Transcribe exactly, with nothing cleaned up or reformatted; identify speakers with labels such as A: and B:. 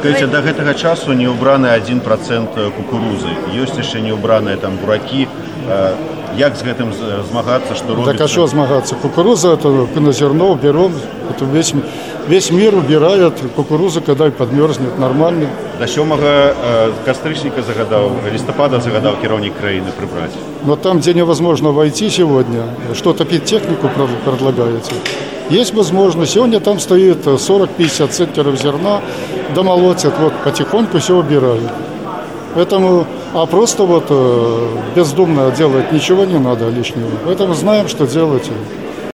A: Скажите, до гэтага часу не убраны один процент кукурузы. Ёсць яшчэ не убраныя там буракі. Як з гэтым змагацца, што робіцца?
B: Так а что змагацца? Кукуруза, это на зерно берем, это весь, весь мир убирает кукурузу, когда подмерзнет, нормально.
A: До сёмага кастрычніка загадаў, лістапада загадаў кіраўнік краіны прыбраць.
B: Но там, где невозможно войти сегодня, что топить технику предлагаете? Есть возможность. Сегодня там стоит сорок-пятьдесят центнеров зерна, домолотят, вот потихоньку все убирают. Поэтому, а просто вот бездумно делать ничего не надо лишнего. Поэтому знаем, что делать.